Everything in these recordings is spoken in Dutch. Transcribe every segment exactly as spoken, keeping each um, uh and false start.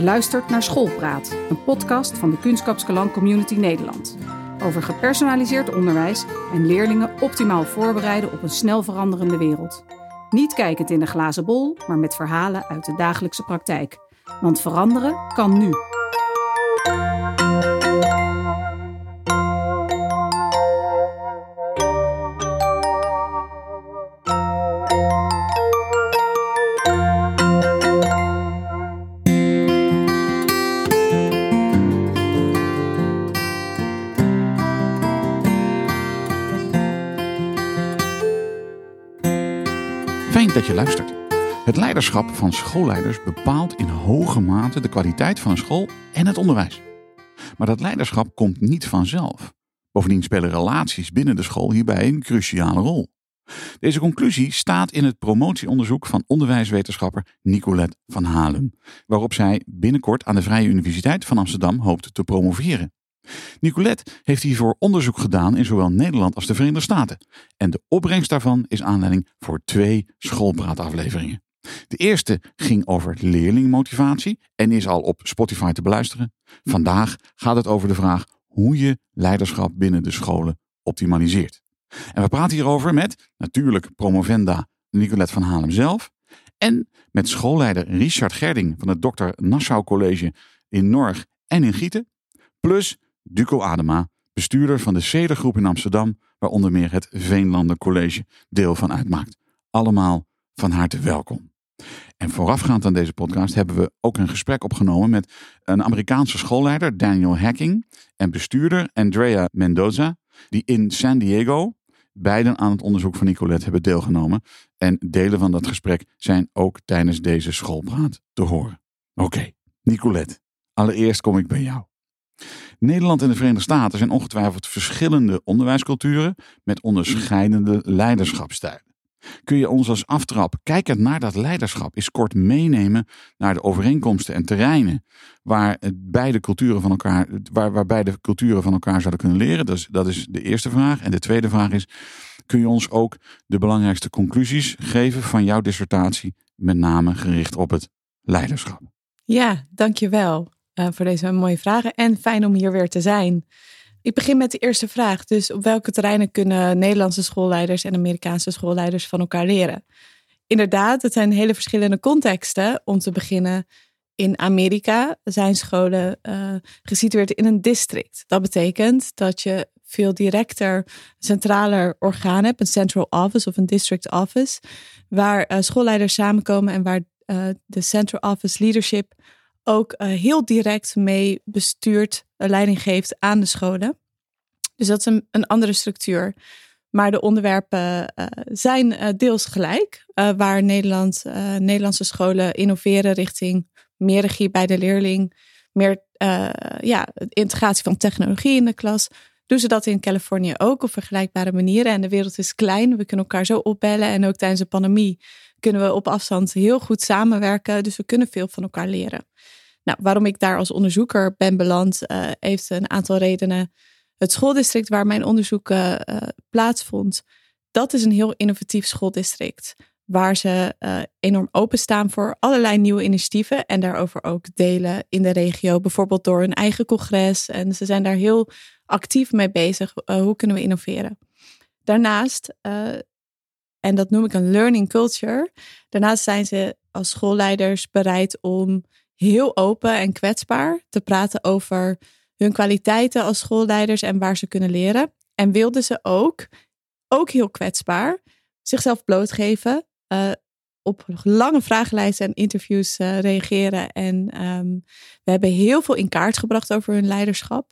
luistert naar Schoolpraat, een podcast van de Kunskapskelang Community Nederland. Over gepersonaliseerd onderwijs en leerlingen optimaal voorbereiden op een snel veranderende wereld. Niet kijkend in de glazen bol, maar met verhalen uit de dagelijkse praktijk. Want veranderen kan nu. Fijn dat je luistert. Het leiderschap van schoolleiders bepaalt in hoge mate de kwaliteit van een school en het onderwijs. Maar dat leiderschap komt niet vanzelf. Bovendien spelen relaties binnen de school hierbij een cruciale rol. Deze conclusie staat in het promotieonderzoek van onderwijswetenschapper Nicolette van Halem, waarop zij binnenkort aan de Vrije Universiteit van Amsterdam hoopt te promoveren. Nicolette heeft hiervoor onderzoek gedaan in zowel Nederland als de Verenigde Staten. En de opbrengst daarvan is aanleiding voor twee schoolpraatafleveringen. De eerste ging over leerlingmotivatie en is al op Spotify te beluisteren. Vandaag gaat het over de vraag hoe je leiderschap binnen de scholen optimaliseert. En we praten hierover met natuurlijk promovenda Nicolette van Halem zelf en met schoolleider Richard Gerding van het dokter Nassau College in Norg en in Gieten, plus Duco Adema, bestuurder van de Cedergroep in Amsterdam, waar onder meer het Veenlanden College deel van uitmaakt. Allemaal van harte welkom. En voorafgaand aan deze podcast hebben we ook een gesprek opgenomen met een Amerikaanse schoolleider, Daniel Hacking, en bestuurder Andrea Mendoza, die in San Diego beiden aan het onderzoek van Nicolette hebben deelgenomen. En delen van dat gesprek zijn ook tijdens deze schoolpraat te horen. Oké, okay, Nicolette, allereerst kom ik bij jou. Nederland en de Verenigde Staten zijn ongetwijfeld verschillende onderwijsculturen met onderscheidende leiderschapstijlen. Kun je ons als aftrap, kijkend naar dat leiderschap, eens kort meenemen naar de overeenkomsten en terreinen waar beide culturen van elkaar, waar, waar beide culturen van elkaar zouden kunnen leren? Dus dat is de eerste vraag. En de tweede vraag is, kun je ons ook de belangrijkste conclusies geven van jouw dissertatie, met name gericht op het leiderschap? Ja, dankjewel. Uh, voor deze mooie vragen en fijn om hier weer te zijn. Ik begin met de eerste vraag. Dus op welke terreinen kunnen Nederlandse schoolleiders en Amerikaanse schoolleiders van elkaar leren? Inderdaad, het zijn hele verschillende contexten. Om te beginnen, in Amerika zijn scholen uh, gesitueerd in een district. Dat betekent dat je veel directer, centraler orgaan hebt, een central office of een district office, waar uh, schoolleiders samenkomen en waar uh, de central office leadership ook uh, heel direct mee bestuurt, uh, leiding geeft aan de scholen. Dus dat is een, een andere structuur. Maar de onderwerpen uh, zijn uh, deels gelijk. Uh, waar Nederland, uh, Nederlandse scholen innoveren richting meer regie bij de leerling. Meer uh, ja, integratie van technologie in de klas. Doen ze dat in Californië ook op vergelijkbare manieren. En de wereld is klein. We kunnen elkaar zo opbellen. En ook tijdens de pandemie kunnen we op afstand heel goed samenwerken. Dus we kunnen veel van elkaar leren. Nou, waarom ik daar als onderzoeker ben beland, uh, heeft een aantal redenen. Het schooldistrict waar mijn onderzoek uh, uh, plaatsvond, dat is een heel innovatief schooldistrict. Waar ze uh, enorm openstaan voor allerlei nieuwe initiatieven. En daarover ook delen in de regio. Bijvoorbeeld door hun eigen congres. En ze zijn daar heel actief mee bezig. Uh, hoe kunnen we innoveren? Daarnaast, uh, en dat noem ik een learning culture. Daarnaast zijn ze als schoolleiders bereid om heel open en kwetsbaar te praten over hun kwaliteiten als schoolleiders en waar ze kunnen leren. En wilden ze ook, ook heel kwetsbaar, zichzelf blootgeven, uh, op lange vragenlijsten en interviews uh, reageren. En um, we hebben heel veel in kaart gebracht over hun leiderschap.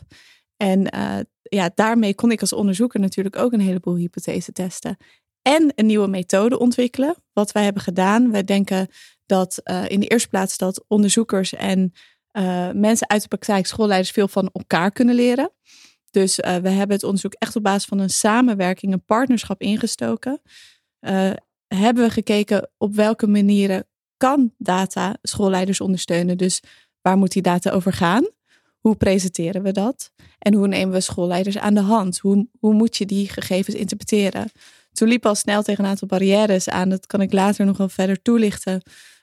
En uh, ja, daarmee kon ik als onderzoeker natuurlijk ook een heleboel hypothesen testen. En een nieuwe methode ontwikkelen. Wat wij hebben gedaan, wij denken dat uh, in de eerste plaats dat onderzoekers en uh, mensen uit de praktijk, schoolleiders, veel van elkaar kunnen leren. Dus uh, we hebben het onderzoek echt op basis van een samenwerking, een partnerschap ingestoken. Uh, hebben we gekeken op welke manieren kan data schoolleiders ondersteunen. Dus waar moet die data over gaan? Hoe presenteren we dat? En hoe nemen we schoolleiders aan de hand? Hoe, hoe moet je die gegevens interpreteren? Toen liep al snel tegen een aantal barrières aan. Dat kan ik later nog wel verder toelichten.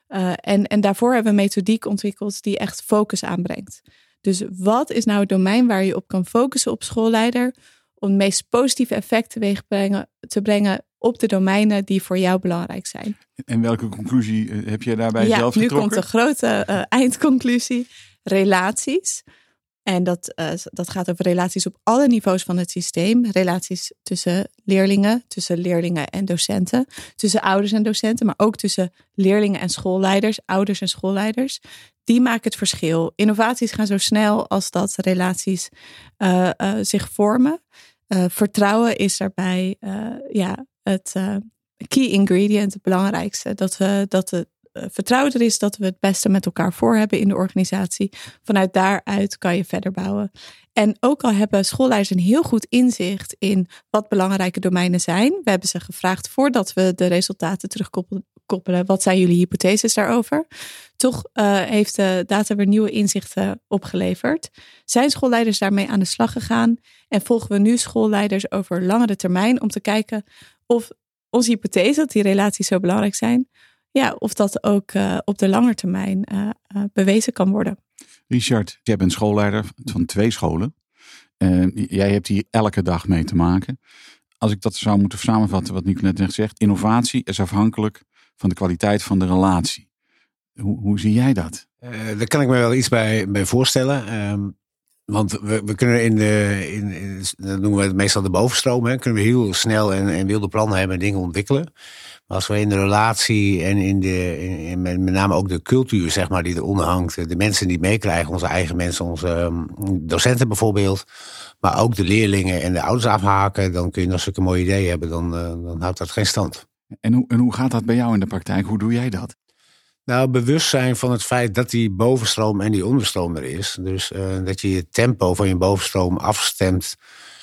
Uh, en, en daarvoor hebben we een methodiek ontwikkeld die echt focus aanbrengt. Dus wat is nou het domein waar je op kan focussen op schoolleider om het meest positieve effect teweeg brengen, te brengen op de domeinen die voor jou belangrijk zijn. En welke conclusie heb jij daarbij ja, zelf getrokken? Ja, nu komt de grote uh, eindconclusie. Relaties. En dat, uh, dat gaat over relaties op alle niveaus van het systeem. Relaties tussen leerlingen, tussen leerlingen en docenten. Tussen ouders en docenten, maar ook tussen leerlingen en schoolleiders, ouders en schoolleiders. Die maken het verschil. Innovaties gaan zo snel als dat relaties uh, uh, zich vormen. Uh, vertrouwen is daarbij uh, ja, het uh, key ingredient, het belangrijkste. Dat, we, dat het uh, vertrouwen er is, dat we het beste met elkaar voor hebben in de organisatie. Vanuit daaruit kan je verder bouwen. En ook al hebben schoolleiders een heel goed inzicht in wat belangrijke domeinen zijn. We hebben ze gevraagd voordat we de resultaten terugkoppelen. Wat zijn jullie hypotheses daarover? Toch uh, heeft de data weer nieuwe inzichten opgeleverd. Zijn schoolleiders daarmee aan de slag gegaan? En volgen we nu schoolleiders over langere termijn om te kijken of onze hypothese, dat die relaties zo belangrijk zijn, ja, of dat ook uh, op de lange termijn uh, uh, bewezen kan worden. Richard, jij bent schoolleider van twee scholen. Uh, jij hebt hier elke dag mee te maken. Als ik dat zou moeten samenvatten, wat Nico net heeft gezegd, innovatie is afhankelijk van de kwaliteit van de relatie. Hoe, hoe zie jij dat? Uh, daar kan ik me wel iets bij, bij voorstellen. Um, want we, we kunnen in de, in, in, dat noemen we meestal de bovenstroom, hè, kunnen we heel snel en, en wilde plannen hebben en dingen ontwikkelen. Maar als we in de relatie en in de, in, in, met name ook de cultuur, zeg maar, die eronder hangt, de mensen die meekrijgen, onze eigen mensen, onze um, docenten bijvoorbeeld, maar ook de leerlingen en de ouders afhaken, dan kun je nog zulke mooie ideeën hebben, dan, uh, dan houdt dat geen stand. En hoe, en hoe gaat dat bij jou in de praktijk? Hoe doe jij dat? Nou, bewust zijn van het feit dat die bovenstroom en die onderstroom er is. Dus uh, dat je je tempo van je bovenstroom afstemt.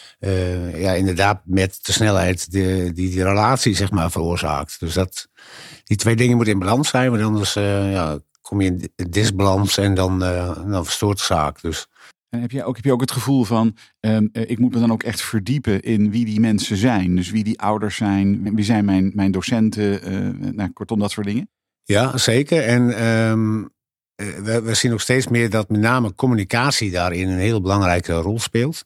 Uh, ja, inderdaad met de snelheid die die, die relatie, zeg maar, veroorzaakt. Dus dat, die twee dingen moeten in balans zijn. Want anders uh, ja, kom je in disbalans en dan, uh, dan verstoort de zaak. Dus... En heb je ook, heb je ook het gevoel van, um, ik moet me dan ook echt verdiepen in wie die mensen zijn? Dus wie die ouders zijn, wie zijn mijn, mijn docenten, uh, nou, kortom dat soort dingen? Ja, zeker. En um, we, we zien ook steeds meer dat met name communicatie daarin een hele belangrijke rol speelt.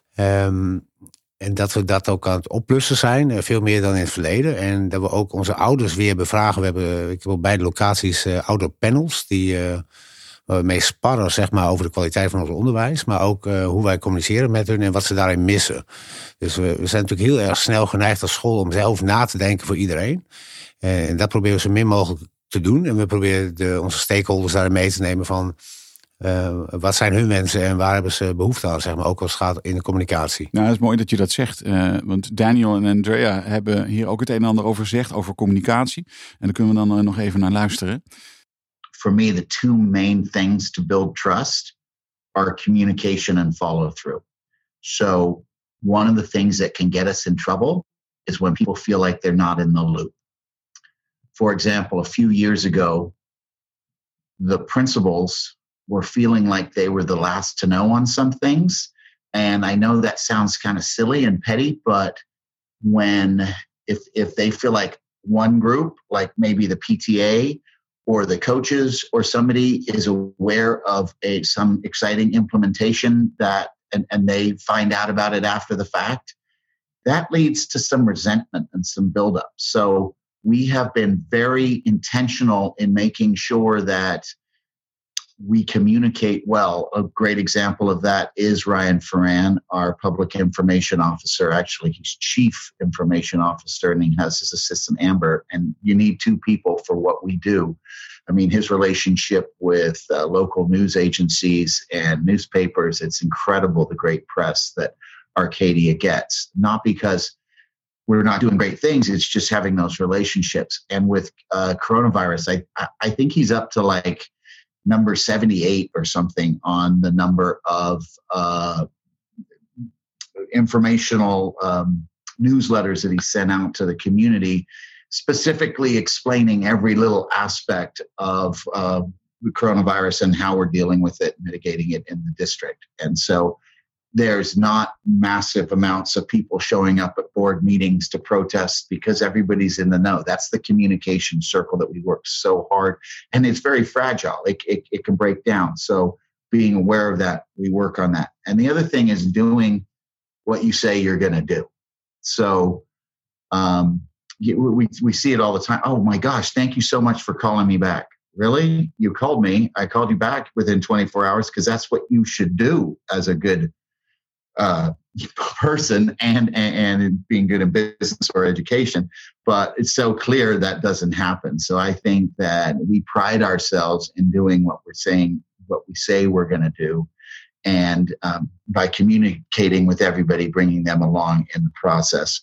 Um, en dat we dat ook aan het oplussen zijn, veel meer dan in het verleden. En dat we ook onze ouders weer bevragen. We hebben, ik heb op beide locaties uh, ouderpanels die uh, waar we mee sparren, zeg maar, over de kwaliteit van ons onderwijs. Maar ook uh, hoe wij communiceren met hun en wat ze daarin missen. Dus we, we zijn natuurlijk heel erg snel geneigd als school om zelf na te denken voor iedereen. En dat proberen we zo min mogelijk te doen. En we proberen de, onze stakeholders daarin mee te nemen van uh, wat zijn hun wensen en waar hebben ze behoefte aan, zeg maar, ook als het gaat in de communicatie. Nou, het is mooi dat je dat zegt. Uh, want Daniel en Andrea hebben hier ook het een en ander over gezegd, over communicatie. En daar kunnen we dan uh, nog even naar luisteren. For me, the two main things to build trust are communication and follow through. So one of the things that can get us in trouble is when people feel like they're not in the loop. For example, a few years ago, the principals were feeling like they were the last to know on some things. And I know that sounds kind of silly and petty, but when if if they feel like one group, like maybe the P T A or the coaches or somebody is aware of a some exciting implementation that and, and they find out about it after the fact, that leads to some resentment and some buildup. So we have been very intentional in making sure that we communicate well. A great example of that is Ryan Ferran, our public information officer. Actually, he's chief information officer and he has his assistant Amber. And you need two people for what we do. I mean, his relationship with uh, local news agencies and newspapers, it's incredible, the great press that Arcadia gets. Not because we're not doing great things, it's just having those relationships. And with uh, coronavirus, I, I think he's up to like number seventy-eight or something on the number of uh, informational um, newsletters that he sent out to the community, specifically explaining every little aspect of uh, the coronavirus and how we're dealing with it, mitigating it in the district. And so there's not massive amounts of people showing up at board meetings to protest because everybody's in the know. That's the communication circle that we work so hard. And it's very fragile. It, it, it can break down. So being aware of that, we work on that. And the other thing is doing what you say you're going to do. So um, we, we see it all the time. Oh my gosh, thank you so much for calling me back. Really? You called me. I called you back within twenty-four hours because that's what you should do as a good uh, person and, and, and being good in business or education. But it's so clear that doesn't happen. So I think that we pride ourselves in doing what we're saying, what we say we're going to do. And um, by communicating with everybody, bringing them along in the process.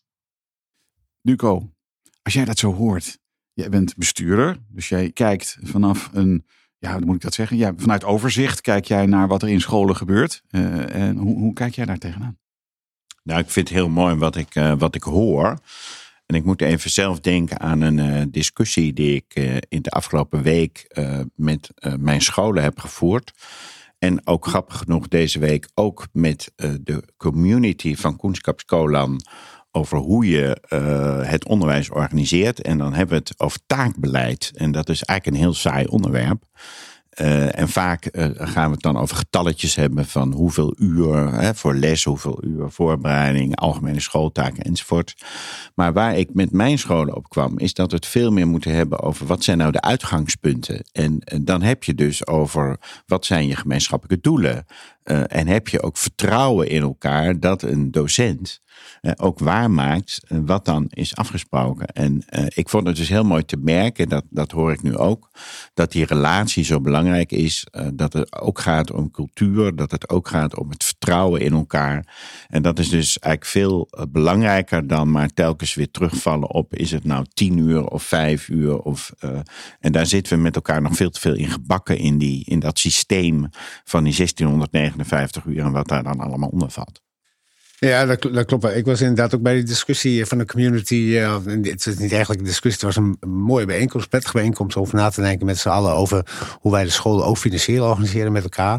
Duco, als jij dat zo hoort, jij bent bestuurder, dus jij kijkt vanaf een, ja, hoe moet ik dat zeggen? Ja, vanuit overzicht kijk jij naar wat er in scholen gebeurt. Uh, en hoe, hoe kijk jij daar tegenaan? Nou, ik vind het heel mooi wat ik, uh, wat ik hoor. En ik moet even zelf denken aan een uh, discussie die ik uh, in de afgelopen week uh, met uh, mijn scholen heb gevoerd. En ook grappig genoeg deze week ook met uh, de community van Kunskapsskolan over hoe je uh, het onderwijs organiseert. En dan hebben we het over taakbeleid. En dat is eigenlijk een heel saai onderwerp. Uh, en vaak uh, gaan we het dan over getalletjes hebben van hoeveel uur hè, voor les, hoeveel uur voorbereiding, algemene schooltaken enzovoort. Maar waar ik met mijn scholen op kwam, is dat we het veel meer moeten hebben over wat zijn nou de uitgangspunten. En, en dan heb je dus over wat zijn je gemeenschappelijke doelen. Uh, en heb je ook vertrouwen in elkaar dat een docent uh, ook waarmaakt uh, wat dan is afgesproken. En uh, ik vond het dus heel mooi te merken, dat, dat hoor ik nu ook, dat die relatie zo belangrijk is. Uh, dat het ook gaat om cultuur, dat het ook gaat om het vertrouwen in elkaar. En dat is dus eigenlijk veel uh, belangrijker dan maar telkens weer terugvallen op, is het nou tien uur of vijf uur? Of, uh, en daar zitten we met elkaar nog veel te veel in gebakken in, die, in dat systeem van die zestienhonderdnegenenvijftig uur en wat daar dan allemaal onder valt. Ja, dat, dat klopt. Ik was inderdaad ook bij die discussie van de community. Uh, het is niet eigenlijk een discussie, het was een, een mooie bijeenkomst, prettige bijeenkomst over na te denken met z'n allen over hoe wij de scholen ook financieel organiseren met elkaar.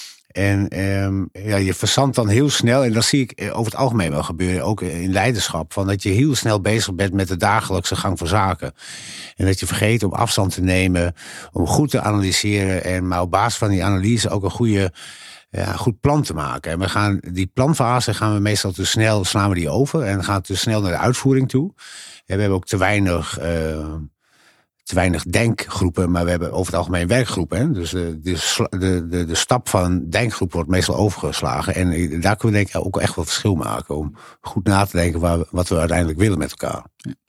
En um, ja, je verzandt dan heel snel, en dat zie ik over het algemeen wel gebeuren, ook in leiderschap, van dat je heel snel bezig bent met de dagelijkse gang van zaken. En dat je vergeet om afstand te nemen, om goed te analyseren en maar op basis van die analyse ook een goede, ja, goed plan te maken. En we gaan die planfase gaan we meestal te snel, slaan we die over en gaan te snel naar de uitvoering toe. En we hebben ook te weinig, uh, te weinig denkgroepen, maar we hebben over het algemeen werkgroepen. Hè? Dus de, de, de, de stap van denkgroep wordt meestal overgeslagen. En daar kunnen we denk ik ook echt wel verschil maken om goed na te denken waar, wat we uiteindelijk willen met elkaar.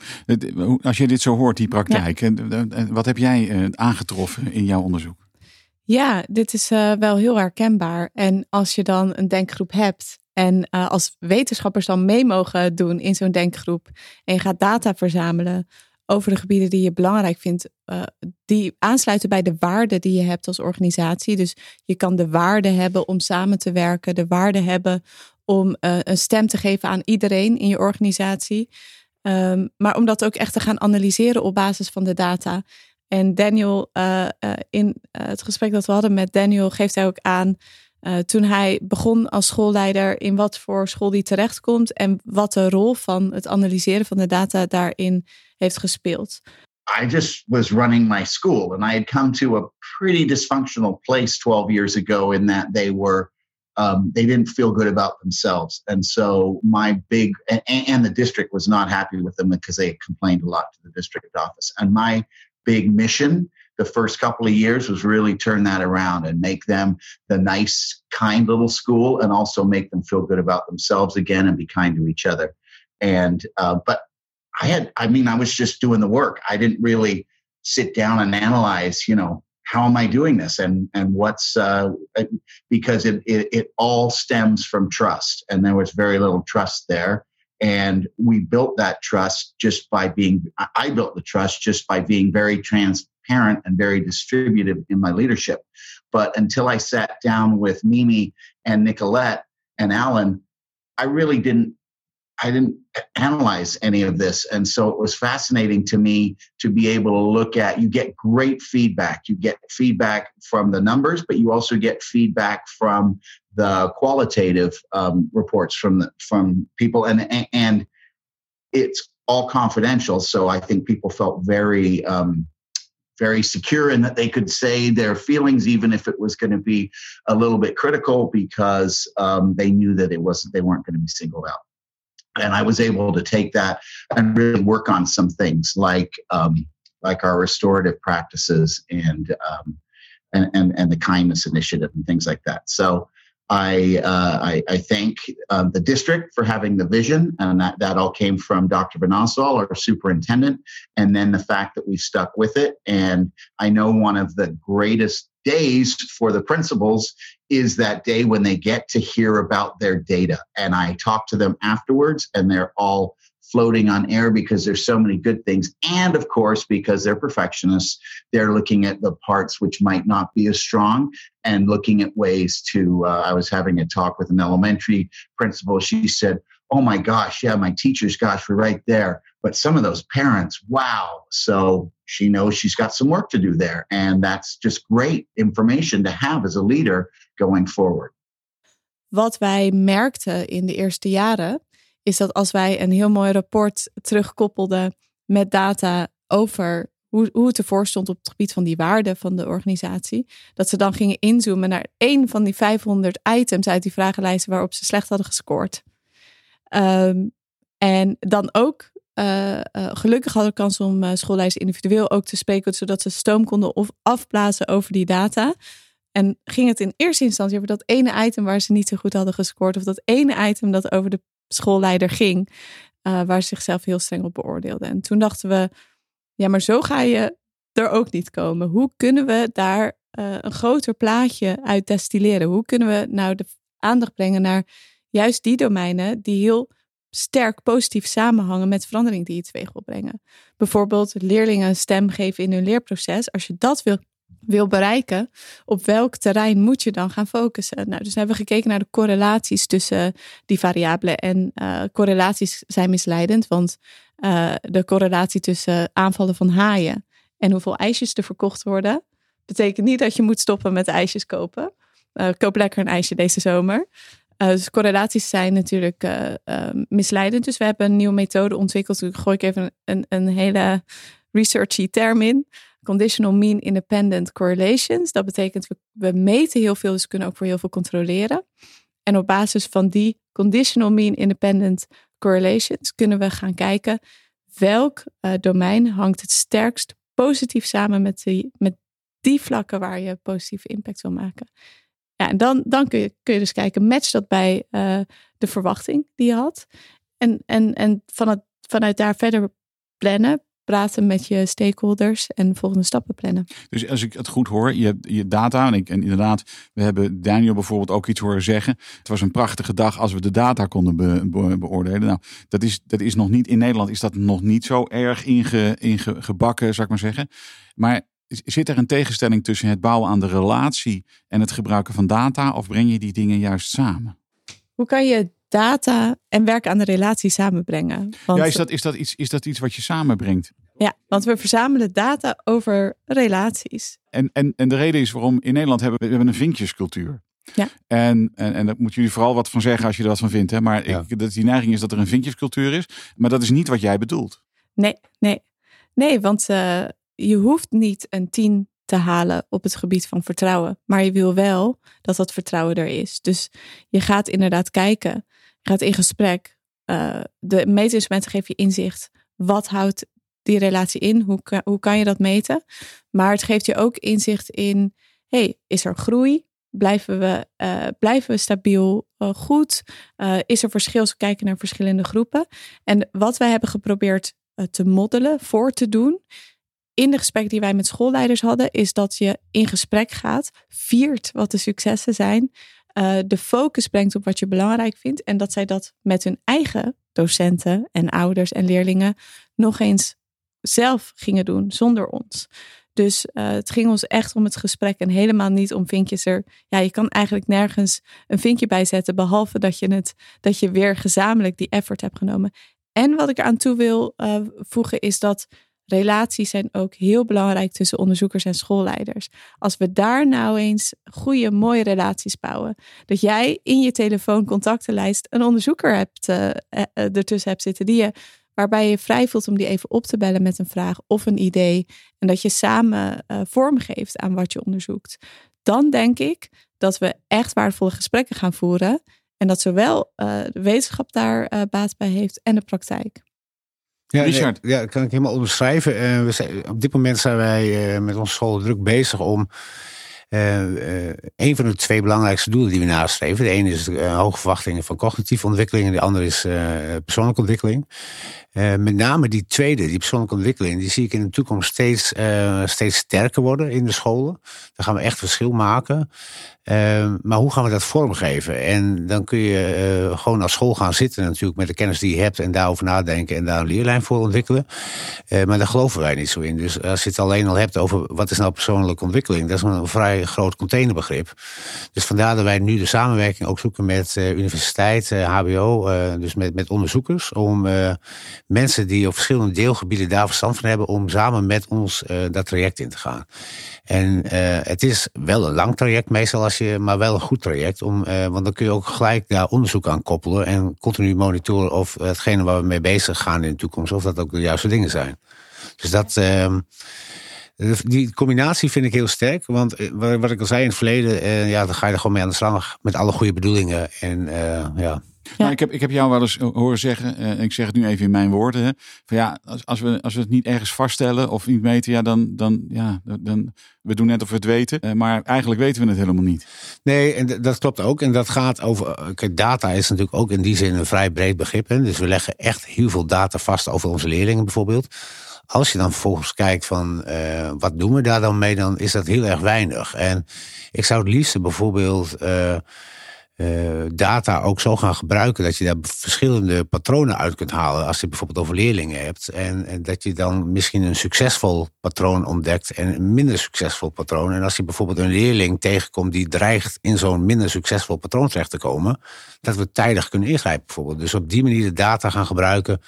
Ja. Als je dit zo hoort, die praktijk, ja. Wat heb jij aangetroffen in jouw onderzoek? Ja, dit is uh, wel heel herkenbaar. En als je dan een denkgroep hebt en uh, als wetenschappers dan mee mogen doen in zo'n denkgroep en je gaat data verzamelen over de gebieden die je belangrijk vindt, uh, die aansluiten bij de waarden die je hebt als organisatie. Dus je kan de waarde hebben om samen te werken, de waarde hebben om uh, een stem te geven aan iedereen in je organisatie. Um, maar om dat ook echt te gaan analyseren op basis van de data. En Daniel, uh, uh, in uh, het gesprek dat we hadden met Daniel, geeft hij ook aan, uh, toen hij begon als schoolleider, in wat voor school die terechtkomt en wat de rol van het analyseren van de data daarin heeft gespeeld. I just was running my school and I had come to a pretty dysfunctional place twelve years ago in that they were, um, they didn't feel good about themselves. And so my big, and, and the district was not happy with them because they complained a lot to the district office. And my big mission the first couple of years was really turn that around and make them the nice, kind little school and also make them feel good about themselves again and be kind to each other. And, uh, but I had, I mean, I was just doing the work. I didn't really sit down and analyze, you know, how am I doing this? And, and what's, uh, because it, it, it all stems from trust. And there was very little trust there. And we built that trust just by being, I built the trust just by being very transparent and very distributive in my leadership. But until I sat down with Mimi and Nicolette and Alan, I really didn't, I didn't analyze any of this. And so it was fascinating to me to be able to look at, you get great feedback. You get feedback from the numbers, but you also get feedback from the qualitative um, reports from the, from people, and, and and it's all confidential. So I think people felt very um, very secure in that they could say their feelings, even if it was going to be a little bit critical, because um, they knew that it wasn't, they weren't going to be singled out. And I was able to take that and really work on some things like um, like our restorative practices and, um, and and and the kindness initiative and things like that. So I uh, I, I thank uh, the district for having the vision, and that, that all came from Doctor Benassal, our superintendent, and then the fact that we stuck with it. And I know one of the greatest days for the principals is that day when they get to hear about their data. And I talk to them afterwards, and they're all floating on air because there's so many good things. And of course, because they're perfectionists, they're looking at the parts which might not be as strong and looking at ways to, uh, I was having a talk with an elementary principal. She said, oh my gosh, yeah, my teachers, gosh, we're right there. But some of those parents, wow. So she knows she's got some work to do there. And that's just great information to have as a leader going forward. Wat wij merkten in de eerste jaren is dat als wij een heel mooi rapport terugkoppelden met data over hoe, hoe het ervoor stond op het gebied van die waarden van de organisatie, dat ze dan gingen inzoomen naar één van die vijfhonderd items uit die vragenlijsten waarop ze slecht hadden gescoord. Um, en dan ook uh, uh, gelukkig hadden we kans om uh, schoolleiders individueel ook te spreken, zodat ze stoom konden of afblazen over die data. En ging het in eerste instantie over dat ene item waar ze niet zo goed hadden gescoord, of dat ene item dat over de schoolleider ging, uh, waar ze zichzelf heel streng op beoordeelden. En toen dachten we, ja, maar zo ga je er ook niet komen. Hoe kunnen we daar uh, een groter plaatje uit destilleren? Hoe kunnen we nou de aandacht brengen naar juist die domeinen die heel sterk positief samenhangen met verandering die je teweeg wil brengen? Bijvoorbeeld leerlingen een stem geven in hun leerproces. Als je dat wil wil bereiken, op welk terrein moet je dan gaan focussen? Nou, dus hebben we gekeken naar de correlaties tussen die variabelen. En uh, correlaties zijn misleidend, want uh, de correlatie tussen aanvallen van haaien en hoeveel ijsjes er verkocht worden, betekent niet dat je moet stoppen met ijsjes kopen. Uh, koop lekker een ijsje deze zomer. Uh, dus correlaties zijn natuurlijk uh, uh, misleidend. Dus we hebben een nieuwe methode ontwikkeld. Ik gooi ik even een, een hele researchy term in. Conditional Mean Independent Correlations. Dat betekent, we, we meten heel veel, dus kunnen ook voor heel veel controleren. En op basis van die Conditional Mean Independent Correlations kunnen we gaan kijken welk uh, domein hangt het sterkst positief samen met die, met die vlakken waar je positieve impact wil maken. Ja, en dan, dan kun, je, kun je dus kijken, match dat bij uh, de verwachting die je had. En, en, en vanuit, vanuit daar verder plannen, praten met je stakeholders en volgende stappen plannen. Dus als ik het goed hoor, je hebt je data. En, ik, en inderdaad, we hebben Daniel bijvoorbeeld ook iets horen zeggen. Het was een prachtige dag als we de data konden be, be, beoordelen. Nou, dat is, dat is nog niet, in Nederland is dat nog niet zo erg inge, ingebakken, zou ik maar zeggen. Maar zit er een tegenstelling tussen het bouwen aan de relatie en het gebruiken van data? Of breng je die dingen juist samen? Hoe kan je data en werk aan de relatie samenbrengen? Want, ja, is dat, is, dat iets, is dat iets wat je samenbrengt? Ja, want we verzamelen data over relaties. En, en, en de reden is waarom in Nederland hebben we, we hebben een vinkjescultuur. Ja. En, en, en daar moeten jullie vooral wat van zeggen als je er wat van vindt. Hè? Maar Ja. ik, dat die neiging is dat er een vinkjescultuur is. Maar dat is niet wat jij bedoelt. Nee, nee. Nee, want uh, je hoeft niet een tien te halen op het gebied van vertrouwen. Maar je wil wel dat dat vertrouwen er is. Dus je gaat inderdaad kijken. Je gaat in gesprek. Uh, de meetinstrumenten geven je inzicht. Wat houdt die relatie in? Hoe kan, hoe kan je dat meten? Maar het geeft je ook inzicht in, hey, is er groei? Blijven we, uh, blijven we stabiel uh, goed? Uh, is er verschil als we kijken naar verschillende groepen? En wat wij hebben geprobeerd uh, te modellen, voor te doen, in de gesprekken die wij met schoolleiders hadden, is dat je in gesprek gaat, viert wat de successen zijn, uh, de focus brengt op wat je belangrijk vindt en dat zij dat met hun eigen docenten en ouders en leerlingen nog eens zelf gingen doen, zonder ons. Dus uh, het ging ons echt om het gesprek en helemaal niet om vinkjes er. Ja, je kan eigenlijk nergens een vinkje bij zetten, behalve dat je, het, dat je weer gezamenlijk die effort hebt genomen. En wat ik eraan toe wil uh, voegen is dat relaties zijn ook heel belangrijk tussen onderzoekers en schoolleiders. Als we daar nou eens goede, mooie relaties bouwen. Dat jij in je telefooncontactenlijst een onderzoeker hebt, uh, uh, ertussen hebt zitten die je, waarbij je vrij voelt om die even op te bellen met een vraag of een idee. En dat je samen uh, vormgeeft aan wat je onderzoekt. Dan denk ik dat we echt waardevolle gesprekken gaan voeren. En dat zowel uh, de wetenschap daar uh, baat bij heeft en de praktijk. Ja, Richard. Ja, dat kan ik helemaal onderschrijven. Uh, we zijn, op dit moment zijn wij uh, met onze school druk bezig om Uh, uh, een van de twee belangrijkste doelen die we nastreven. De ene is uh, hoge verwachtingen van cognitieve ontwikkeling en de andere is uh, persoonlijke ontwikkeling. Uh, met name die tweede, die persoonlijke ontwikkeling, die zie ik in de toekomst steeds, uh, steeds sterker worden in de scholen. Daar gaan we echt verschil maken. Uh, maar hoe gaan we dat vormgeven? En dan kun je uh, gewoon als school gaan zitten natuurlijk met de kennis die je hebt en daarover nadenken en daar een leerlijn voor ontwikkelen. Uh, maar daar geloven wij niet zo in. Dus als je het alleen al hebt over wat is nou persoonlijke ontwikkeling, dat is een vrij groot containerbegrip. Dus vandaar dat wij nu de samenwerking ook zoeken met uh, universiteit, uh, H B O, uh, dus met, met onderzoekers, om uh, mensen die op verschillende deelgebieden daar verstand van hebben, om samen met ons uh, dat traject in te gaan. En uh, het is wel een lang traject meestal, als je, maar wel een goed traject. Om, uh, want dan kun je ook gelijk daar onderzoek aan koppelen en continu monitoren of hetgene waar we mee bezig gaan in de toekomst, of dat ook de juiste dingen zijn. Dus dat, uh, die combinatie vind ik heel sterk. Want wat ik al zei in het verleden, uh, ja, dan ga je er gewoon mee aan de slag met alle goede bedoelingen. En uh, ja... Ja. Nou, ik, heb, ik heb jou wel eens horen zeggen, en uh, ik zeg het nu even in mijn woorden, hè, van ja, als, als, we, als we het niet ergens vaststellen of niet meten, ja, dan, dan, ja, dan we doen net of we het weten, uh, maar eigenlijk weten we het helemaal niet. Nee, en d- dat klopt ook. En dat gaat over, kijk, data is natuurlijk ook in die zin een vrij breed begrip. Hè? Dus we leggen echt heel veel data vast over onze leerlingen bijvoorbeeld. Als je dan vervolgens kijkt van uh, wat doen we daar dan mee, dan is dat heel erg weinig. En ik zou het liefst bijvoorbeeld Uh, Uh, data ook zo gaan gebruiken dat je daar verschillende patronen uit kunt halen als je bijvoorbeeld over leerlingen hebt. En, en dat je dan misschien een succesvol patroon ontdekt en een minder succesvol patroon. En als je bijvoorbeeld een leerling tegenkomt die dreigt in zo'n minder succesvol patroon terecht te komen, dat we tijdig kunnen ingrijpen bijvoorbeeld. Dus op die manier de data gaan gebruiken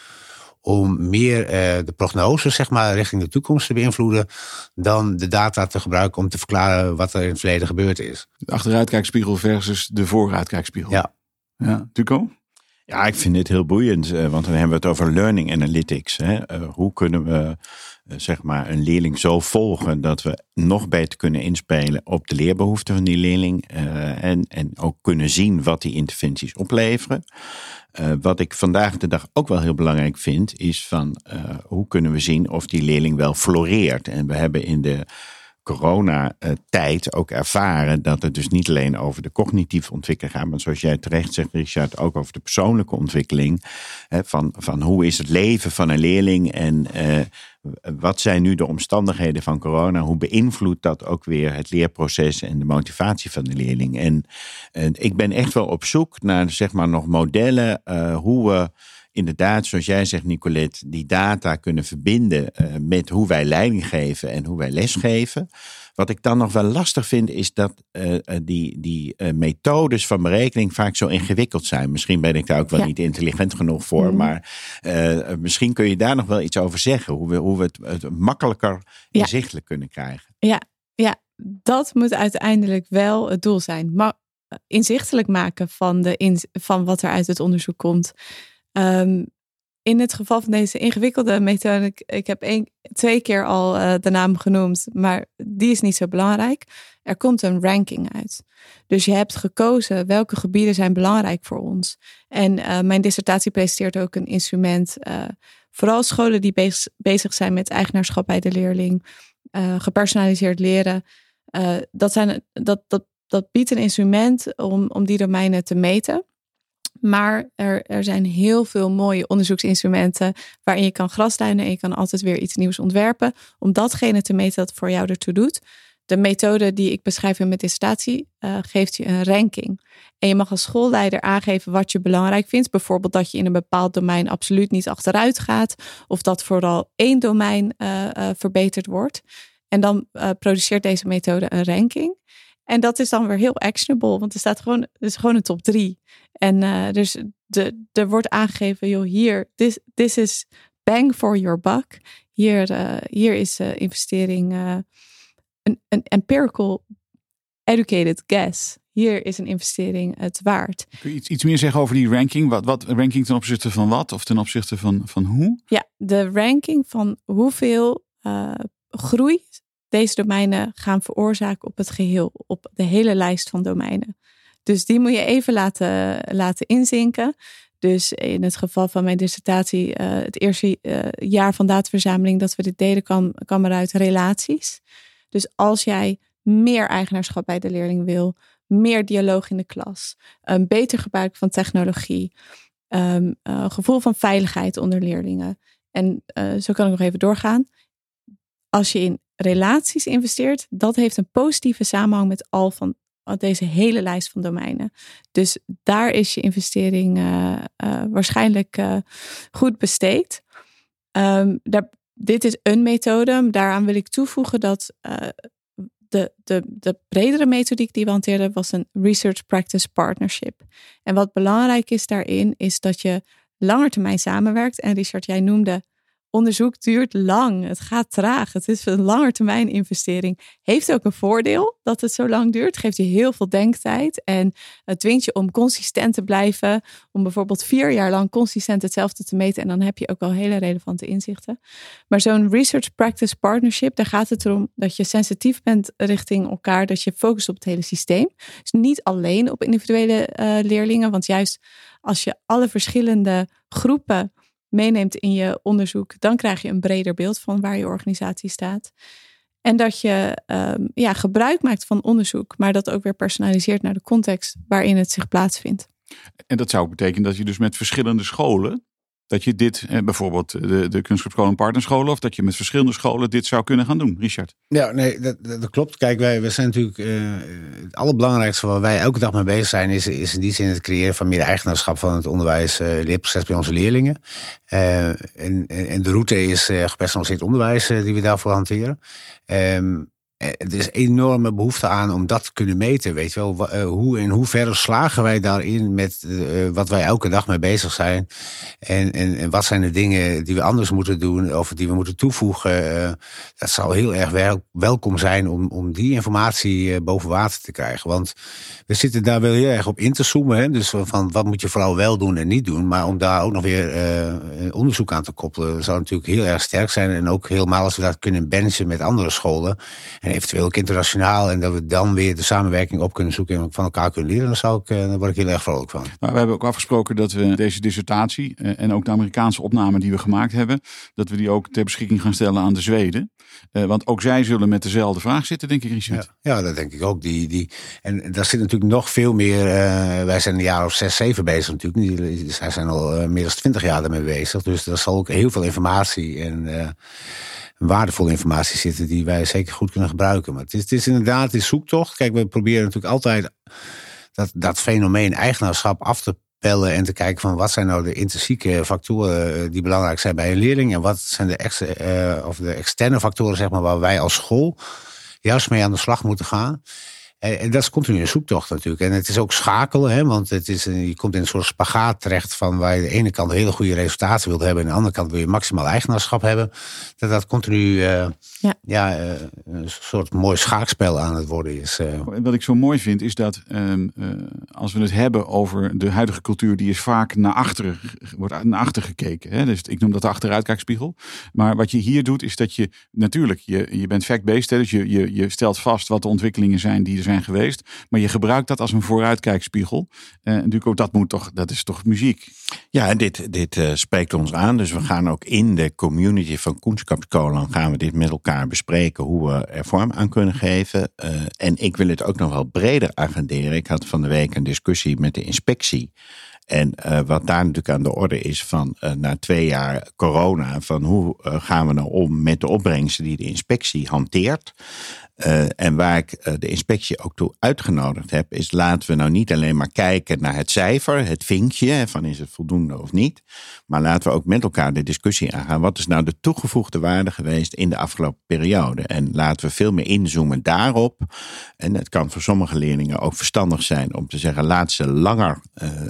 om meer uh, de prognose, zeg maar, richting de toekomst te beïnvloeden dan de data te gebruiken om te verklaren wat er in het verleden gebeurd is. De achteruitkijkspiegel versus de vooruitkijkspiegel. Ja. Ja, Duco? Ja, ik vind dit heel boeiend, want dan hebben we het over learning analytics. Hè. Uh, hoe kunnen we uh, zeg maar een leerling zo volgen dat we nog beter kunnen inspelen op de leerbehoeften van die leerling uh, en, en ook kunnen zien wat die interventies opleveren. Uh, wat ik vandaag de dag ook wel heel belangrijk vind, is van uh, hoe kunnen we zien of die leerling wel floreert. En we hebben in de coronatijd ook ervaren dat het dus niet alleen over de cognitieve ontwikkeling gaat, maar zoals jij terecht zegt, Richard, ook over de persoonlijke ontwikkeling. Hè, van, van hoe is het leven van een leerling en uh, wat zijn nu de omstandigheden van corona? Hoe beïnvloedt dat ook weer het leerproces en de motivatie van de leerling? En uh, ik ben echt wel op zoek naar, zeg maar, nog modellen uh, hoe we inderdaad, zoals jij zegt, Nicolette, die data kunnen verbinden uh, met hoe wij leiding geven en hoe wij lesgeven. Wat ik dan nog wel lastig vind, is dat uh, die, die uh, methodes van berekening vaak zo ingewikkeld zijn. Misschien ben ik daar ook wel ja. niet intelligent genoeg voor, mm. maar uh, misschien kun je daar nog wel iets over zeggen. Hoe we, hoe we het, het makkelijker ja. inzichtelijk kunnen krijgen. Ja, ja, dat moet uiteindelijk wel het doel zijn. Maar inzichtelijk maken van, de in, van wat er uit het onderzoek komt. Um, in het geval van deze ingewikkelde methode, ik, ik heb één, twee keer al uh, de naam genoemd, maar die is niet zo belangrijk. Er komt een ranking uit. Dus je hebt gekozen welke gebieden zijn belangrijk voor ons. En uh, mijn dissertatie presenteert ook een instrument. Uh, vooral scholen die bezig, bezig zijn met eigenaarschap bij de leerling, uh, gepersonaliseerd leren. Uh, dat, zijn, dat, dat, dat biedt een instrument om, om die domeinen te meten. Maar er, er zijn heel veel mooie onderzoeksinstrumenten waarin je kan grasduinen en je kan altijd weer iets nieuws ontwerpen om datgene te meten dat voor jou ertoe doet. De methode die ik beschrijf in mijn dissertatie uh, geeft je een ranking. En je mag als schoolleider aangeven wat je belangrijk vindt. Bijvoorbeeld dat je in een bepaald domein absoluut niet achteruit gaat. Of dat vooral één domein uh, uh, verbeterd wordt. En dan uh, produceert deze methode een ranking. En dat is dan weer heel actionable, want er staat gewoon, er is gewoon een top drie. En uh, dus de, er wordt aangegeven, joh, hier, this, this is bang for your buck. hier, uh, hier is de uh, investering uh, een, een empirical educated guess. Hier is een investering het waard. Kun je iets, iets meer zeggen over die ranking? Wat, wat ranking ten opzichte van wat? Of ten opzichte van, van hoe? Ja, de ranking van hoeveel uh, groei deze domeinen gaan veroorzaken op het geheel. Op de hele lijst van domeinen. Dus die moet je even laten, laten inzinken. Dus in het geval van mijn dissertatie, uh, het eerste uh, jaar van dataverzameling dat we dit deden, kwam, kwam eruit relaties. Dus als jij meer eigenaarschap bij de leerling wil, meer dialoog in de klas, een beter gebruik van technologie, um, uh, gevoel van veiligheid onder leerlingen. En uh, zo kan ik nog even doorgaan. Als je in relaties investeert, dat heeft een positieve samenhang met al van deze hele lijst van domeinen. Dus daar is je investering uh, uh, waarschijnlijk uh, goed besteed. Um, daar, dit is een methode. Daaraan wil ik toevoegen dat uh, de, de, de bredere methodiek die we hanteerden was een research practice partnership. En wat belangrijk is daarin, is dat je langetermijn samenwerkt. En Richard, jij noemde onderzoek duurt lang. Het gaat traag. Het is een langetermijn investering. Heeft ook een voordeel dat het zo lang duurt. Het geeft je heel veel denktijd. En het dwingt je om consistent te blijven. Om bijvoorbeeld vier jaar lang consistent hetzelfde te meten. En dan heb je ook al hele relevante inzichten. Maar zo'n research practice partnership, daar gaat het erom dat je sensitief bent richting elkaar. Dat je focust op het hele systeem. Dus niet alleen op individuele uh, leerlingen. Want juist als je alle verschillende groepen meeneemt in je onderzoek, dan krijg je een breder beeld van waar je organisatie staat. En dat je um, ja, gebruik maakt van onderzoek, maar dat ook weer personaliseert naar de context waarin het zich plaatsvindt. En dat zou betekenen dat je dus met verschillende scholen, dat je dit, eh, bijvoorbeeld de, de kunstschapsscholen en partnerscholen, of dat je met verschillende scholen dit zou kunnen gaan doen, Richard? Ja, nee, dat, dat klopt. Kijk, wij, wij zijn natuurlijk, uh, het allerbelangrijkste waar wij elke dag mee bezig zijn, is, is in die zin het creëren van meer eigenaarschap van het onderwijs, uh, leerproces bij onze leerlingen. Uh, en, en de route is uh, gepersonaliseerd onderwijs uh, die we daarvoor hanteren. Um, Er is enorme behoefte aan om dat te kunnen meten. Weet je wel, hoe in hoeverre slagen wij daarin met uh, wat wij elke dag mee bezig zijn. En, en, en wat zijn de dingen die we anders moeten doen of die we moeten toevoegen. Uh, dat zou heel erg wel, welkom zijn om, om die informatie uh, boven water te krijgen. Want we zitten daar wel heel erg op in te zoomen. Hè? Dus van wat moet je vooral wel doen en niet doen. Maar om daar ook nog weer uh, onderzoek aan te koppelen, zou natuurlijk heel erg sterk zijn. En ook helemaal als we dat kunnen benchen met andere scholen. En eventueel ook internationaal. En dat we dan weer de samenwerking op kunnen zoeken en van elkaar kunnen leren. Dan, zou ik, daar word ik heel erg vrolijk van. Maar we hebben ook afgesproken dat we deze dissertatie en ook de Amerikaanse opname die we gemaakt hebben, dat we die ook ter beschikking gaan stellen aan de Zweden. Want ook zij zullen met dezelfde vraag zitten, denk ik, Richard. Ja, ja dat denk ik ook. Die, die, en daar zit natuurlijk nog veel meer. Uh, wij zijn een jaar of zes, zeven bezig natuurlijk. Die, zij zijn al uh, meer dan twintig jaar ermee bezig. Dus er zal ook heel veel informatie en uh, waardevolle informatie zitten die wij zeker goed kunnen gebruiken. Maar het is, het is inderdaad die zoektocht. Kijk, we proberen natuurlijk altijd dat, dat fenomeen eigenaarschap af te pellen en te kijken van wat zijn nou de intrinsieke factoren die belangrijk zijn bij een leerling en wat zijn de, ex, uh, of de externe factoren, zeg maar, waar wij als school juist mee aan de slag moeten gaan. En dat is continu een zoektocht natuurlijk. En het is ook schakelen, hè, want het is een, je komt in een soort spagaat terecht van waar je de ene kant hele goede resultaten wilt hebben en aan de andere kant wil je maximaal eigenaarschap hebben. Dat dat continu uh, ja. Ja, uh, een soort mooi schaakspel aan het worden is. Uh. Wat ik zo mooi vind is dat um, uh, als we het hebben over de huidige cultuur, die is vaak naar achteren, wordt naar achter gekeken. Hè? Dus ik noem dat de achteruitkijkspiegel. Maar wat je hier doet is dat je natuurlijk, je, je bent fact-based, hè? Dus je, je, je stelt vast wat de ontwikkelingen zijn die er zijn geweest, maar je gebruikt dat als een vooruitkijkspiegel. En uh, natuurlijk ook dat moet toch, dat is toch muziek. Ja, en dit, dit uh, spreekt ons aan. Dus we gaan ook in de community van Kunskapsskolan gaan we dit met elkaar bespreken hoe we er vorm aan kunnen geven. Uh, en ik wil het ook nog wel breder agenderen. Ik had van de week een discussie met de inspectie. En uh, wat daar natuurlijk aan de orde is van uh, na twee jaar corona, van hoe uh, gaan we nou om met de opbrengsten die de inspectie hanteert. Uh, en waar ik uh, de inspectie ook toe uitgenodigd heb, is laten we nou niet alleen maar kijken naar het cijfer, het vinkje, van is het voldoende of niet. Maar laten we ook met elkaar de discussie aangaan. Wat is nou de toegevoegde waarde geweest in de afgelopen periode? En laten we veel meer inzoomen daarop. En het kan voor sommige leerlingen ook verstandig zijn om te zeggen, laat ze langer uh,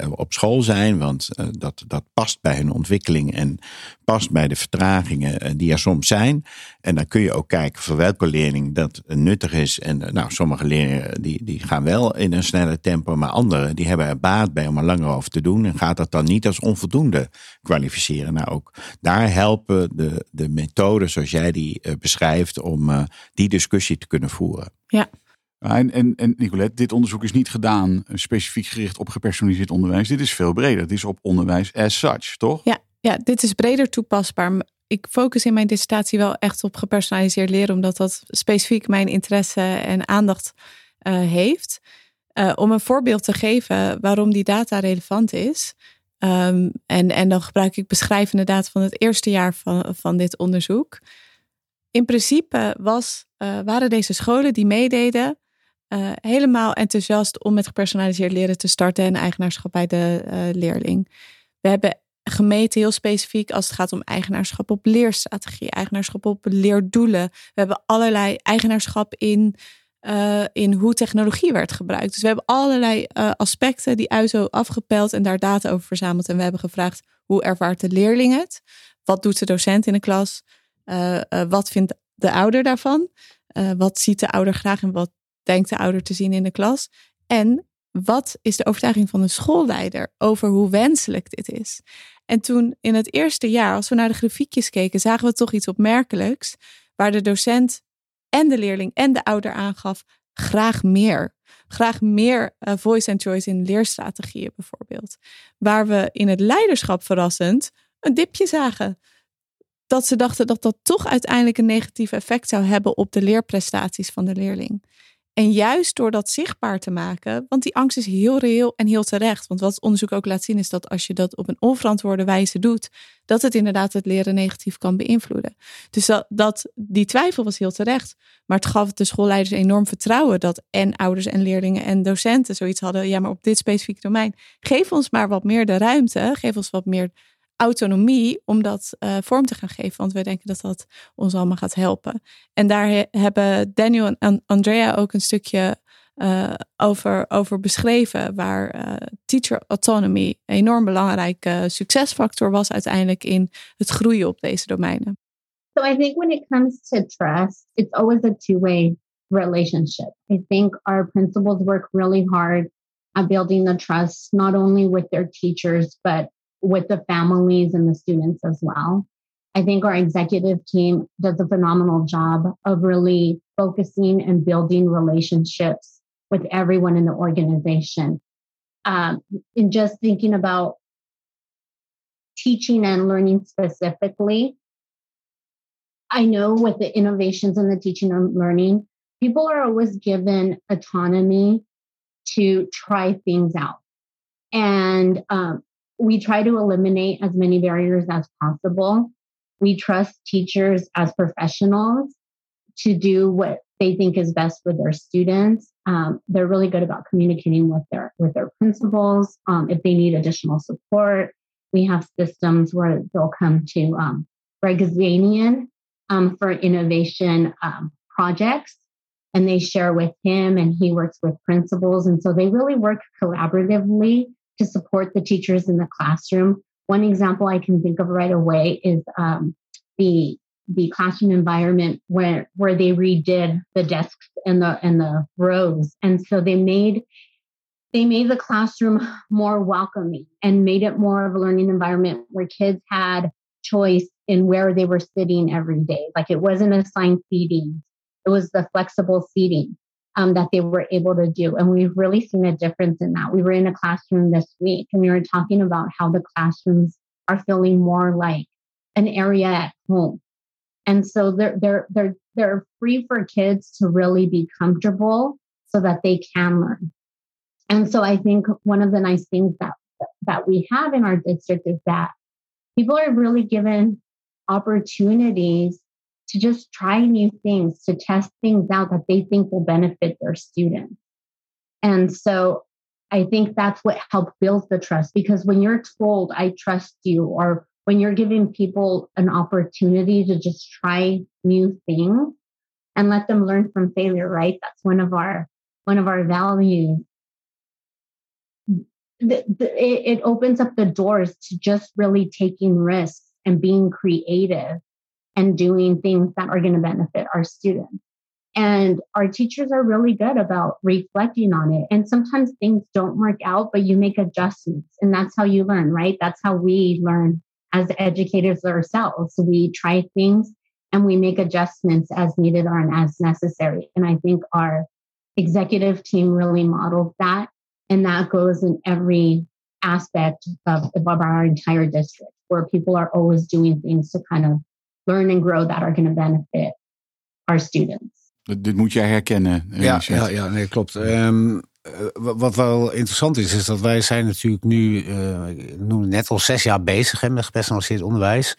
op school zijn. Want uh, dat, dat past bij hun ontwikkeling en past bij de vertragingen uh, die er soms zijn. En dan kun je ook kijken voor welke leerling dat uh, nuttig is. En uh, nou, sommige leerlingen die, die gaan wel in een sneller tempo. Maar anderen die hebben er baat bij om er langer over te doen. En gaat dat dan niet als onvoldoende kwalificeren. Nou, ook daar helpen de, de methoden zoals jij die uh, beschrijft om uh, die discussie te kunnen voeren. Ja. En, en, en Nicolette, dit onderzoek is niet gedaan specifiek gericht op gepersonaliseerd onderwijs. Dit is veel breder. Dit is op onderwijs as such, toch? Ja, ja, dit is breder toepasbaar. Ik focus in mijn dissertatie wel echt op gepersonaliseerd leren, omdat dat specifiek mijn interesse en aandacht uh, heeft. Uh, om een voorbeeld te geven waarom die data relevant is. Um, en, en dan gebruik ik beschrijvende data van het eerste jaar van, van dit onderzoek. In principe was, uh, waren deze scholen die meededen Uh, helemaal enthousiast om met gepersonaliseerd leren te starten en eigenaarschap bij de uh, leerling. We hebben gemeten heel specifiek als het gaat om eigenaarschap op leerstrategie, eigenaarschap op leerdoelen. We hebben allerlei eigenaarschap in, uh, in hoe technologie werd gebruikt. Dus we hebben allerlei uh, aspecten die U S O afgepeld en daar data over verzameld. En we hebben gevraagd, hoe ervaart de leerling het? Wat doet de docent in de klas? Uh, uh, wat vindt de ouder daarvan? Uh, wat ziet de ouder graag en wat denkt de ouder te zien in de klas? En wat is de overtuiging van de schoolleider over hoe wenselijk dit is? En toen in het eerste jaar, als we naar de grafiekjes keken, zagen we toch iets opmerkelijks, waar de docent en de leerling en de ouder aangaf, graag meer. Graag meer uh, voice and choice in leerstrategieën bijvoorbeeld. Waar we in het leiderschap verrassend een dipje zagen. Dat ze dachten dat dat toch uiteindelijk een negatief effect zou hebben op de leerprestaties van de leerling. En juist door dat zichtbaar te maken, want die angst is heel reëel en heel terecht. Want wat het onderzoek ook laat zien is dat als je dat op een onverantwoorde wijze doet, dat het inderdaad het leren negatief kan beïnvloeden. Dus dat, dat, die twijfel was heel terecht. Maar het gaf de schoolleiders enorm vertrouwen dat en ouders en leerlingen en docenten zoiets hadden. Ja, maar op dit specifieke domein, geef ons maar wat meer de ruimte, geef ons wat meer autonomie om dat uh, vorm te gaan geven. Want wij denken dat dat ons allemaal gaat helpen. En daar he, hebben Daniel en Andrea ook een stukje uh, over, over beschreven. Waar uh, teacher autonomy een enorm belangrijke uh, succesfactor was uiteindelijk in het groeien op deze domeinen. So I think when it comes to trust, it's always a two-way relationship. I think our principals work really hard at building the trust, not only with their teachers, but with the families and the students as well. I think our executive team does a phenomenal job of really focusing and building relationships with everyone in the organization. Um, and just thinking about teaching and learning specifically, I know with the innovations in the teaching and learning, people are always given autonomy to try things out. And um, we try to eliminate as many barriers as possible. We trust teachers as professionals to do what they think is best for their students. Um, they're really good about communicating with their with their principals. Um, if they need additional support, we have systems where they'll come to um, Greg Zanian um, for innovation um, projects, and they share with him, and he works with principals, and so they really work collaboratively to support the teachers in the classroom. One example I can think of right away is um, the the classroom environment where where they redid the desks and the and the rows, and so they made they made the classroom more welcoming and made it more of a learning environment where kids had choice in where they were sitting every day. Like it wasn't assigned seating; it was the flexible seating Um, that they were able to do. And we've really seen a difference in that. We were in a classroom this week and we were talking about how the classrooms are feeling more like an area at home. And so they're they're they're they're free for kids to really be comfortable so that they can learn. And so I think one of the nice things that that we have in our district is that people are really given opportunities to just try new things, to test things out that they think will benefit their students. And so I think that's what helped build the trust, because when you're told, I trust you, or when you're giving people an opportunity to just try new things and let them learn from failure, right? That's one of our, one of our values. the, the, it, it opens up the doors to just really taking risks and being creative and doing things that are going to benefit our students. And our teachers are really good about reflecting on it. And sometimes things don't work out, but you make adjustments. And that's how you learn, right? That's how we learn as educators ourselves. We try things and we make adjustments as needed or as necessary. And I think our executive team really modeled that. And that goes in every aspect of, of our entire district, where people are always doing things to kind of learn and grow that are going to benefit our students. Dit moet jij herkennen. Ja, ja, ja, nee, klopt. Um, wat wel interessant is, is dat wij zijn natuurlijk nu, uh, ik noem het net al zes jaar bezig hè, met gepersonaliseerd onderwijs.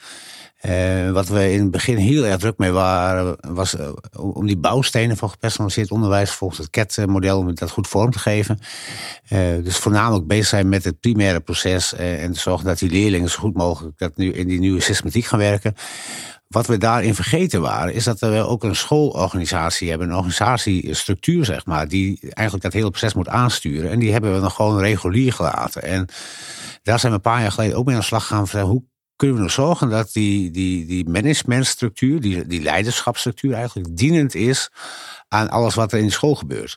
Uh, wat we in het begin heel erg druk mee waren, was uh, om die bouwstenen van gepersonaliseerd onderwijs volgens het C A T-model, om dat goed vorm te geven. Uh, dus voornamelijk bezig zijn met het primaire proces uh, en te zorgen dat die leerlingen zo goed mogelijk dat nu in die nieuwe systematiek gaan werken. Wat we daarin vergeten waren, is dat we ook een schoolorganisatie hebben, een organisatiestructuur, zeg maar, die eigenlijk dat hele proces moet aansturen. En die hebben we nog gewoon regulier gelaten. En daar zijn we een paar jaar geleden ook mee aan de slag gegaan van hoe kunnen we nou zorgen dat die, die, die managementstructuur, die, die leiderschapsstructuur eigenlijk dienend is aan alles wat er in de school gebeurt.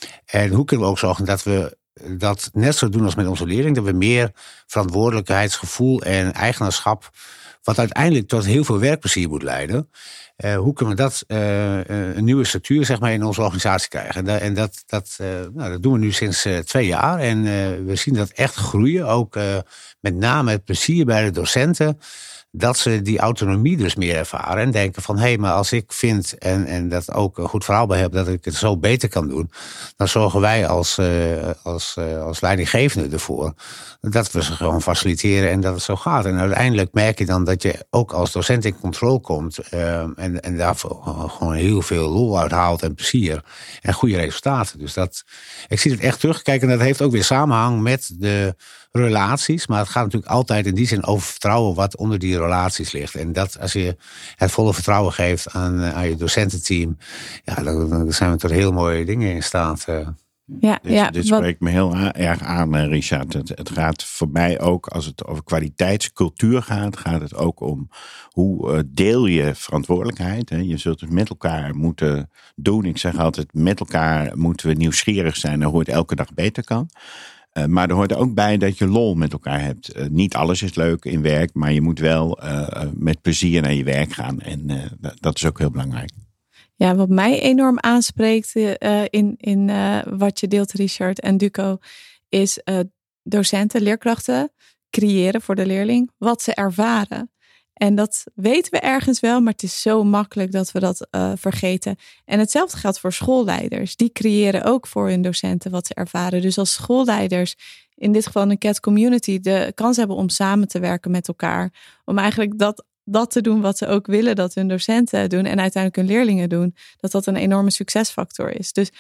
En hoe kunnen we ook zorgen dat we dat net zo doen als met onze leerlingen, dat we meer verantwoordelijkheidsgevoel en eigenaarschap, wat uiteindelijk tot heel veel werkplezier moet leiden. Uh, hoe kunnen we dat uh, een nieuwe structuur zeg maar, in onze organisatie krijgen? En, dat, en dat, dat, uh, nou, dat doen we nu sinds uh, twee jaar. En uh, we zien dat echt groeien. Ook uh, met name het plezier bij de docenten. Dat ze die autonomie dus meer ervaren. En denken van, hé, hey, maar als ik vind, en, en dat ook een goed verhaal bij heb, dat ik het zo beter kan doen, dan zorgen wij als, uh, als, uh, als leidinggevende ervoor dat we ze gewoon faciliteren en dat het zo gaat. En uiteindelijk merk je dan dat je ook als docent in controle komt uh, en, en daar gewoon heel veel lol uit haalt en plezier en goede resultaten. Dus dat, ik zie het echt terugkijken en dat heeft ook weer samenhang met de relaties, maar het gaat natuurlijk altijd in die zin over vertrouwen wat onder die relaties ligt. En dat als je het volle vertrouwen geeft aan, aan je docententeam, ja, dan, dan zijn we tot heel mooie dingen in staat. Uh. Ja, dit, ja, dit wat... spreekt me heel a- erg aan, Richard. Het, het gaat voor mij ook, als het over kwaliteitscultuur gaat, gaat het ook om hoe uh, deel je verantwoordelijkheid. Hè? Je zult het met elkaar moeten doen. Ik zeg altijd, met elkaar moeten we nieuwsgierig zijn naar hoe het elke dag beter kan. Uh, maar er hoort er ook bij dat je lol met elkaar hebt. Uh, niet alles is leuk in werk, maar je moet wel uh, met plezier naar je werk gaan. En uh, dat is ook heel belangrijk. Ja, wat mij enorm aanspreekt uh, in, in uh, wat je deelt, Richard en Duco, is uh, docenten, leerkrachten creëren voor de leerling wat ze ervaren. En dat weten we ergens wel, maar het is zo makkelijk dat we dat uh, vergeten. En hetzelfde geldt voor schoolleiders. Die creëren ook voor hun docenten wat ze ervaren. Dus als schoolleiders, in dit geval een C A T community, de kans hebben om samen te werken met elkaar. Om eigenlijk dat, dat te doen wat ze ook willen dat hun docenten doen en uiteindelijk hun leerlingen doen. Dat dat een enorme succesfactor is. Dus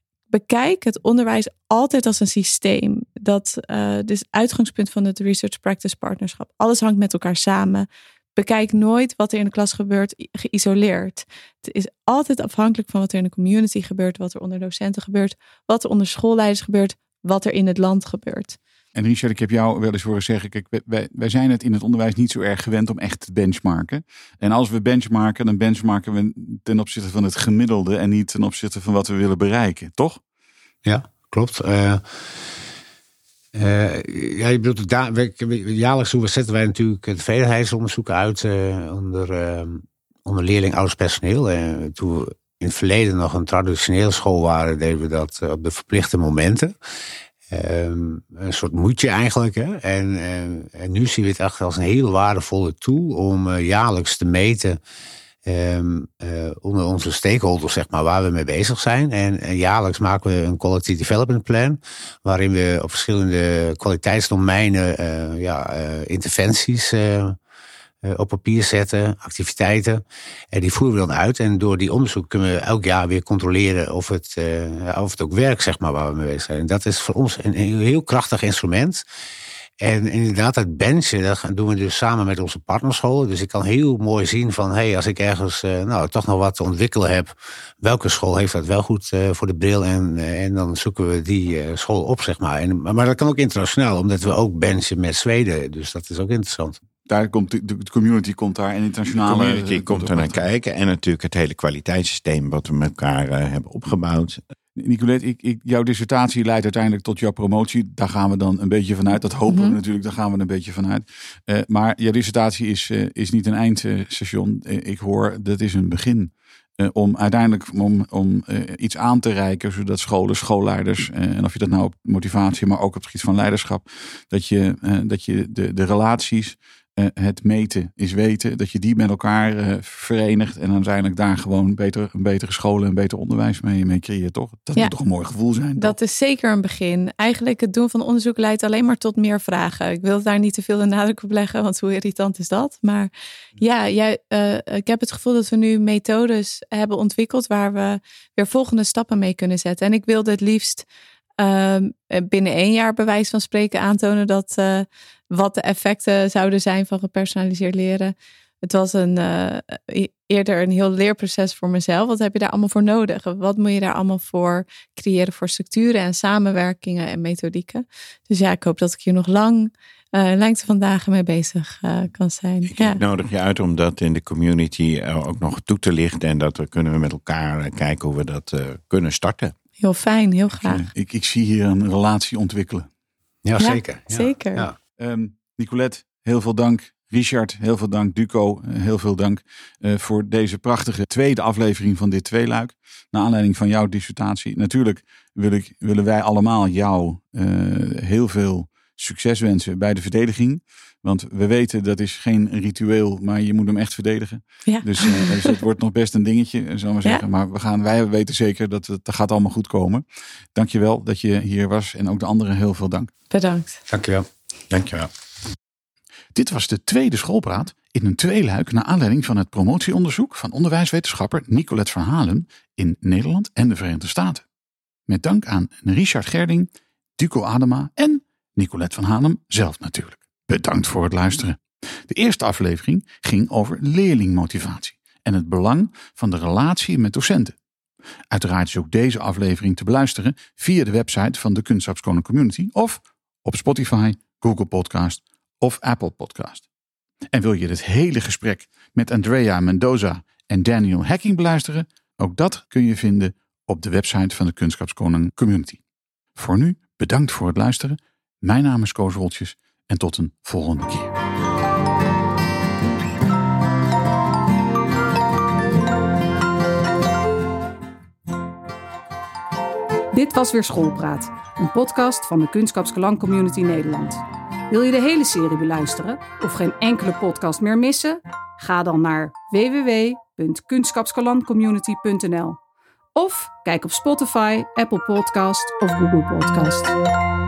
bekijk het onderwijs altijd als een systeem. Dat uh, dus het uitgangspunt van het Research Practice Partnerschap. Alles hangt met elkaar samen. Bekijk nooit wat er in de klas gebeurt geïsoleerd. Het is altijd afhankelijk van wat er in de community gebeurt, wat er onder docenten gebeurt, wat er onder schoolleiders gebeurt, wat er in het land gebeurt. En Richard, ik heb jou wel eens horen zeggen, kijk, wij, wij zijn het in het onderwijs niet zo erg gewend om echt te benchmarken. En als we benchmarken, dan benchmarken we ten opzichte van het gemiddelde en niet ten opzichte van wat we willen bereiken, toch? Ja, klopt. Uh... Uh, ja, je bedoelt, da- we, jaarlijks doen we, zetten wij natuurlijk tevredenheidsonderzoeken uit uh, onder, uh, onder leerling, ouders, personeel. Uh, toen we in het verleden nog een traditionele school waren, deden we dat uh, op de verplichte momenten. Um, een soort moedje eigenlijk. Hè? En, uh, en nu zien we het echt als een heel waardevolle tool om uh, jaarlijks te meten Um, uh, onder onze stakeholders, zeg maar, waar we mee bezig zijn. En, en jaarlijks maken we een quality development plan, waarin we op verschillende kwaliteitsdomeinen uh, ja, uh, interventies uh, uh, op papier zetten, activiteiten. En die voeren we dan uit. En door die onderzoek kunnen we elk jaar weer controleren of het, uh, of het ook werkt, zeg maar, waar we mee bezig zijn. En dat is voor ons een heel krachtig instrument. En inderdaad, dat benchen, dat doen we dus samen met onze partnerscholen. Dus ik kan heel mooi zien van, hé, hey, als ik ergens uh, nou, toch nog wat te ontwikkelen heb, welke school heeft dat wel goed uh, voor de bril? En, uh, en dan zoeken we die uh, school op, zeg maar. En, maar dat kan ook internationaal, omdat we ook benchen met Zweden. Dus dat is ook interessant. Daar komt de, de community komt daar en internationale... De community komt, komt er naar kijken. En natuurlijk het hele kwaliteitssysteem wat we met elkaar uh, hebben opgebouwd. Nicolette, ik, ik, jouw dissertatie leidt uiteindelijk tot jouw promotie. Daar gaan we dan een beetje vanuit. Dat hopen mm-hmm. we natuurlijk, daar gaan we een beetje vanuit. Uh, maar jouw dissertatie is, uh, is niet een eindstation. Uh, ik hoor, dat is een begin. Uh, om uiteindelijk om, om uh, iets aan te reiken, zodat scholen, schoolleiders, uh, en of je dat nou op motivatie, maar ook op het gebied van leiderschap, dat je, uh, dat je de, de relaties, uh, het meten is weten, dat je die met elkaar uh, verenigt en uiteindelijk daar gewoon beter, een betere scholen en beter onderwijs mee, mee creëert, toch? Dat ja, moet toch een mooi gevoel zijn? Dat toch? Is zeker een begin. Eigenlijk het doen van onderzoek leidt alleen maar tot meer vragen. Ik wil daar niet te veel de nadruk op leggen, want hoe irritant is dat? Maar ja, jij, uh, ik heb het gevoel dat we nu methodes hebben ontwikkeld waar we weer volgende stappen mee kunnen zetten. En ik wilde het liefst uh, binnen één jaar bij wijze van spreken aantonen dat uh, wat de effecten zouden zijn van gepersonaliseerd leren. Het was een, uh, eerder een heel leerproces voor mezelf. Wat heb je daar allemaal voor nodig? Wat moet je daar allemaal voor creëren voor structuren en samenwerkingen en methodieken? Dus ja, ik hoop dat ik hier nog lang, uh, lengte van dagen mee bezig uh, kan zijn. Ik ja. nodig je uit om dat in de community ook nog toe te lichten. En dat we kunnen we met elkaar kijken hoe we dat uh, kunnen starten. Heel fijn, heel graag. Ik, ik, ik zie hier een relatie ontwikkelen. Ja, ja zeker. Ja. Zeker. Ja. Um, Nicolette, heel veel dank. Richard, heel veel dank. Duco, heel veel dank uh, voor deze prachtige tweede aflevering van dit tweeluik. Naar aanleiding van jouw dissertatie. Natuurlijk wil ik, willen wij allemaal jou uh, heel veel succes wensen bij de verdediging. Want we weten dat is geen ritueel, maar je moet hem echt verdedigen. Ja. Dus, uh, dus het wordt nog best een dingetje, zal ik maar zeggen. Ja. Maar we gaan, wij weten zeker dat het dat gaat allemaal goed komen. Dankjewel dat je hier was en ook de anderen heel veel dank. Bedankt. Dankjewel. Dankjewel. Dit was de tweede schoolpraat in een tweeluik naar aanleiding van het promotieonderzoek van onderwijswetenschapper Nicolette van Halen in Nederland en de Verenigde Staten. Met dank aan Richard Gerding, Duco Adema en Nicolette van Halen zelf natuurlijk. Bedankt voor het luisteren. De eerste aflevering ging over leerlingmotivatie en het belang van de relatie met docenten. Uiteraard is ook deze aflevering te beluisteren via de website van de Kunstschapskoning Community of op Spotify, Google Podcast of Apple Podcast. En wil je het hele gesprek met Andrea Mendoza en Daniel Hacking beluisteren? Ook dat kun je vinden op de website van de Kunstschapskoning Community. Voor nu bedankt voor het luisteren. Mijn naam is Koos Woltjes en tot een volgende keer. Dit was weer Schoolpraat, een podcast van de Kunstschapskoning Community Nederland. Wil je de hele serie beluisteren of geen enkele podcast meer missen? Ga dan naar w w w punt kunstschapskolandcommunity punt n l of kijk op Spotify, Apple Podcast of Google Podcast.